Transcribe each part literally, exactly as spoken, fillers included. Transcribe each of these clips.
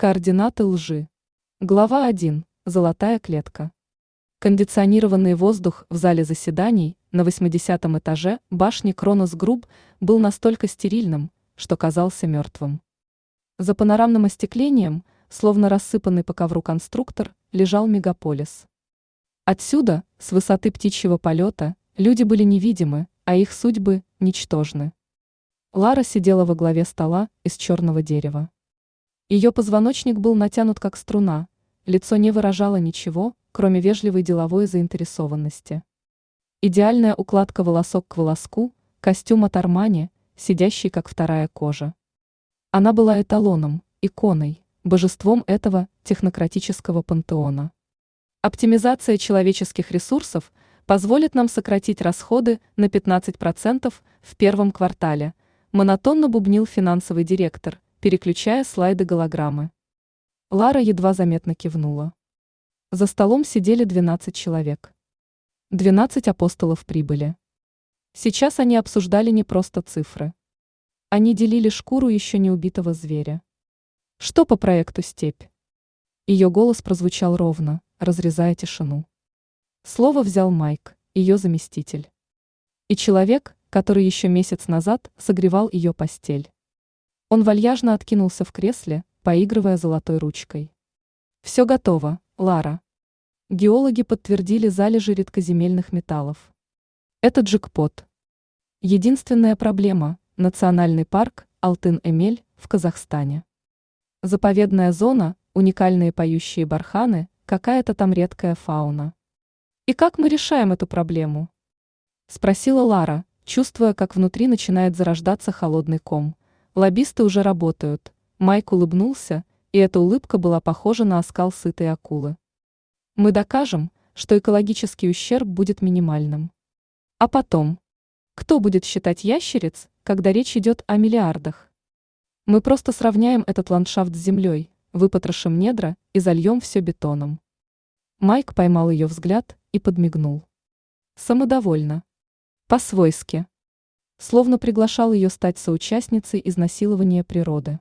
Координаты лжи. Глава один. Золотая клетка. Кондиционированный воздух в зале заседаний на восьмидесятом этаже башни Кронос Групп был настолько стерильным, что казался мертвым. За панорамным остеклением, словно рассыпанный по ковру конструктор, лежал мегаполис. Отсюда, с высоты птичьего полета, люди были невидимы, а их судьбы ничтожны. Лара сидела во главе стола из черного дерева. Ее позвоночник был натянут как струна, лицо не выражало ничего, кроме вежливой деловой заинтересованности. Идеальная укладка волосок к волоску, костюм от Армани, сидящий как вторая кожа. Она была эталоном, иконой, божеством этого технократического пантеона. Оптимизация человеческих ресурсов позволит нам сократить расходы на пятнадцать процентов в первом квартале, монотонно бубнил финансовый директор, переключая слайды голограммы. Лара едва заметно кивнула. За столом сидели двенадцать человек. двенадцать апостолов прибыли. Сейчас они обсуждали не просто цифры. Они делили шкуру еще не убитого зверя. Что по проекту «Степь»? Ее голос прозвучал ровно, разрезая тишину. Слово взял Майк, ее заместитель. И человек, который еще месяц назад согревал ее постель. Он вальяжно откинулся в кресле, поигрывая золотой ручкой. Все готово, Лара. Геологи подтвердили залежи редкоземельных металлов. Это джекпот. Единственная проблема – национальный парк Алтын-Эмель в Казахстане. Заповедная зона, уникальные поющие барханы, какая-то там редкая фауна. И как мы решаем эту проблему? Спросила Лара, чувствуя, как внутри начинает зарождаться холодный ком. Лоббисты уже работают. Майк улыбнулся, и эта улыбка была похожа на оскал сытой акулы. Мы докажем, что экологический ущерб будет минимальным. А потом? Кто будет считать ящериц, когда речь идет о миллиардах? Мы просто сравняем этот ландшафт с землей, выпотрошим недра и зальем все бетоном. Майк поймал ее взгляд и подмигнул. Самодовольно. По-свойски. Словно приглашал ее стать соучастницей изнасилования природы.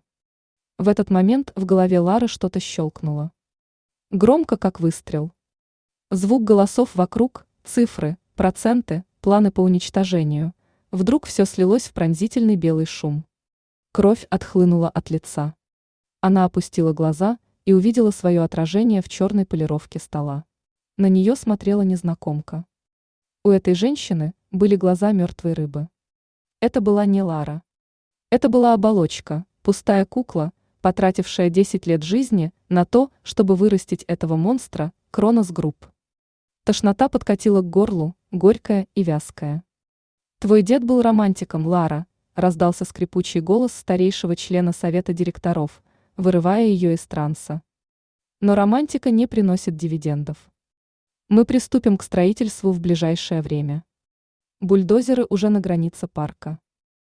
В этот момент в голове Лары что-то щелкнуло. Громко, как выстрел. Звук голосов вокруг, цифры, проценты, планы по уничтожению. Вдруг все слилось в пронзительный белый шум. Кровь отхлынула от лица. Она опустила глаза и увидела свое отражение в черной полировке стола. На нее смотрела незнакомка. У этой женщины были глаза мертвой рыбы. Это была не Лара. Это была оболочка, пустая кукла, потратившая десять лет жизни на то, чтобы вырастить этого монстра, Кронос Групп. Тошнота подкатила к горлу, горькая и вязкая. «Твой дед был романтиком, Лара», – раздался скрипучий голос старейшего члена совета директоров, вырывая ее из транса. Но романтика не приносит дивидендов. Мы приступим к строительству в ближайшее время. Бульдозеры уже на границе парка.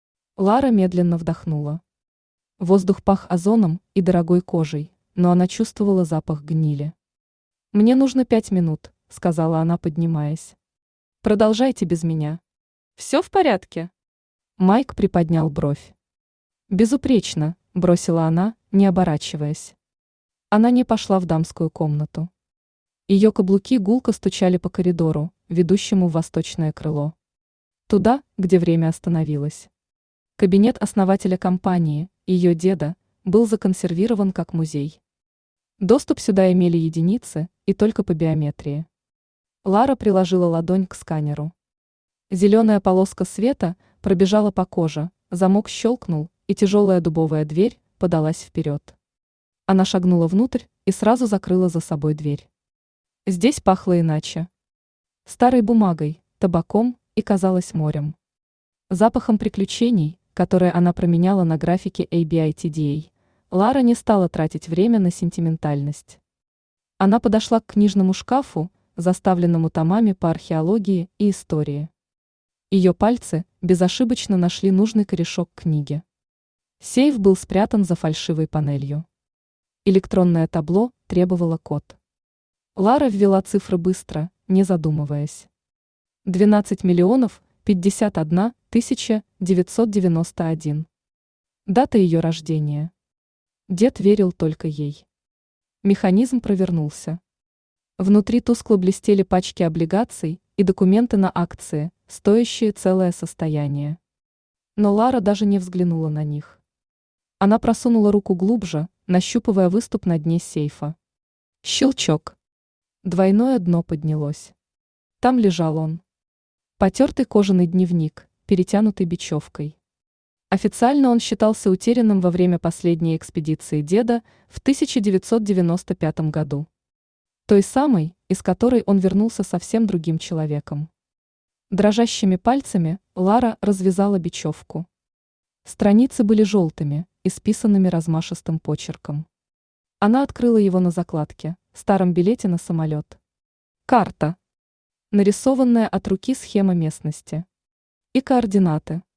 Лара медленно вдохнула. Воздух пах озоном и дорогой кожей, но она чувствовала запах гнили. «Мне нужно пять минут», — сказала она, поднимаясь. «Продолжайте без меня». «Все в порядке?» Майк приподнял бровь. «Безупречно», — бросила она, не оборачиваясь. Она не пошла в дамскую комнату. Ее каблуки гулко стучали по коридору, ведущему в восточное крыло. Туда, где время остановилось. Кабинет основателя компании, ее деда, был законсервирован как музей. Доступ сюда имели единицы, и только по биометрии. Лара приложила ладонь к сканеру. Зеленая полоска света пробежала по коже, замок щелкнул, и тяжелая дубовая дверь подалась вперед. Она шагнула внутрь и сразу закрыла за собой дверь. Здесь пахло иначе. Старой бумагой, табаком и, казалось, морем. Запахом приключений, которые она променяла на графике эй би ай ти ди эй, Лара не стала тратить время на сентиментальность. Она подошла к книжному шкафу, заставленному томами по археологии и истории. Ее пальцы безошибочно нашли нужный корешок книги. Сейф был спрятан за фальшивой панелью. Электронное табло требовало код. Лара ввела цифры быстро, не задумываясь. двенадцать миллионов пятьдесят одна тысяча девятьсот девяносто один. Дата ее рождения. Дед верил только ей. Механизм провернулся. Внутри тускло блестели пачки облигаций и документы на акции, стоящие целое состояние. Но Лара даже не взглянула на них. Она просунула руку глубже, нащупывая выступ на дне сейфа. Щелчок. Двойное дно поднялось. Там лежал он. Потертый кожаный дневник, перетянутый бечевкой. Официально он считался утерянным во время последней экспедиции деда в тысяча девятьсот девяносто пятом году. Той самой, из которой он вернулся совсем другим человеком. Дрожащими пальцами Лара развязала бечевку. Страницы были желтыми, исписанными размашистым почерком. Она открыла его на закладке, старом билете на самолет. Карта. Нарисованная от руки схема местности. И координаты.